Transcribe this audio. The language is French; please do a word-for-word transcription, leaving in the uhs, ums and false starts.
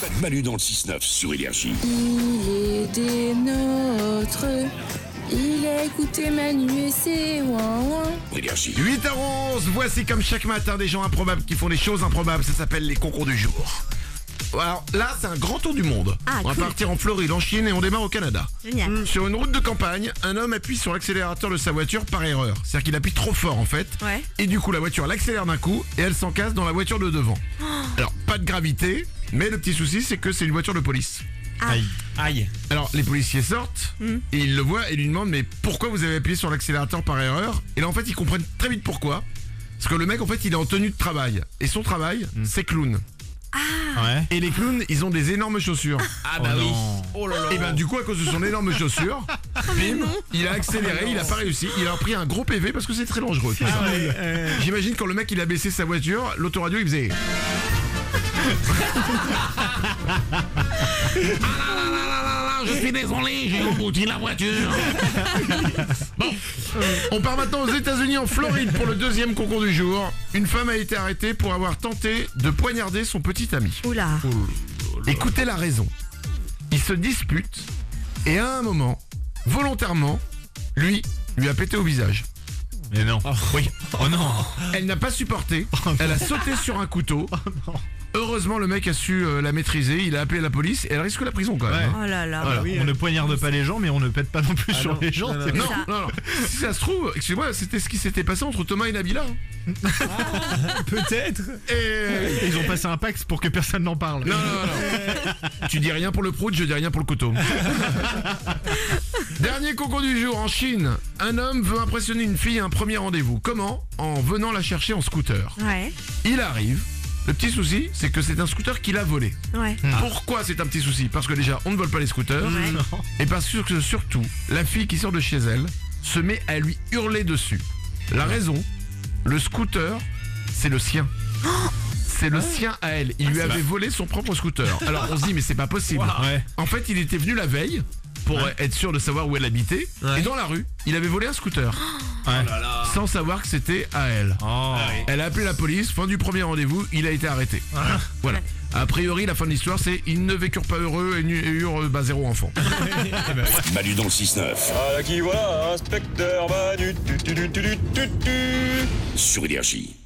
Manu dans le six neuf sur Énergie. Il est des nôtres. Il a écouté Manu et c'est ouin ouin. Énergie. huit heures onze, voici comme chaque matin des gens improbables qui font des choses improbables, ça s'appelle les concours du jour. Alors là, c'est un grand tour du monde. Ah, on va cool. partir en Floride, en Chine et on démarre au Canada. Génial. Sur une route de campagne, un homme appuie sur l'accélérateur de sa voiture par erreur. C'est-à-dire qu'il appuie trop fort en fait. Ouais. Et du coup, la voiture l'accélère d'un coup et elle s'encasse dans la voiture de devant. Alors, pas de gravité, mais le petit souci, c'est que c'est une voiture de police. Aïe. Aïe. Alors, les policiers sortent et ils le voient et lui demandent mais pourquoi vous avez appuyé sur l'accélérateur par erreur? Et là, en fait, ils comprennent très vite pourquoi. Parce que le mec, en fait, il est en tenue de travail. Et son travail, c'est clown. Ouais. Et les clowns, ils ont des énormes chaussures. Ah bah oui. Oh là là. Et ben du coup, à cause de son énorme chaussure, bim, il a accéléré, il a pas réussi, il a pris un gros P V parce que c'est très dangereux. tout ça. Ah ouais, euh, J'imagine quand le mec il a baissé sa voiture, l'autoradio il faisait. Je suis désolé, j'ai embouti la voiture. Bon, on part maintenant aux États-Unis, en Floride, pour le deuxième concours du jour. Une femme a été arrêtée pour avoir tenté de poignarder son petit ami. Oula. Écoutez la raison. Ils se disputent et à un moment, volontairement, lui lui a pété au visage. Mais non. Oui. Oh non. Elle n'a pas supporté. Elle a sauté sur un couteau. Heureusement, le mec a su euh, la maîtriser. Il a appelé la police et elle risque la prison quand même. Ouais. hein. Oh là là. Voilà. Oui, on ne poignarde pas les gens, mais on ne pète pas non plus sur non. les gens. c'est- Non, ça. non, non. Si ça se trouve, excusez-moi, c'était ce qui s'était passé entre Thomas et Nabila. hein. Peut-être. Et... Ils ont passé un pacte pour que personne n'en parle. Non, non, non. Tu dis rien pour le prout, je dis rien pour le couteau. Dernier concours du jour en Chine. Un homme veut impressionner une fille à un premier rendez-vous. Comment? En venant la chercher en scooter. Ouais. Il arrive. Le petit souci, c'est que c'est un scooter qu'il a volé. Ouais. Pourquoi c'est un petit souci? Parce que déjà, on ne vole pas les scooters. Ouais. Non. Et parce que surtout, la fille qui sort de chez elle se met à lui hurler dessus. La raison, le scooter, c'est le sien. C'est le sien à elle. Il lui avait volé son propre scooter. Alors on se dit mais c'est pas possible. Ouais. En fait, il était venu la veille pour Ouais. être sûr de savoir où elle habitait. Ouais. Et dans la rue, il avait volé un scooter. Ouais. Sans savoir que c'était à elle. Oh. Elle a appelé la police, fin du premier rendez-vous, il a été arrêté. Voilà. A priori, la fin de l'histoire, c'est ils ne vécurent pas heureux et, nu- et eurent bah, zéro enfant. Manu dans le six neuf Ah, qui voilà, inspecteur Manu, tu, tu, tu, tu, tu, tu, tu. sur Énergie.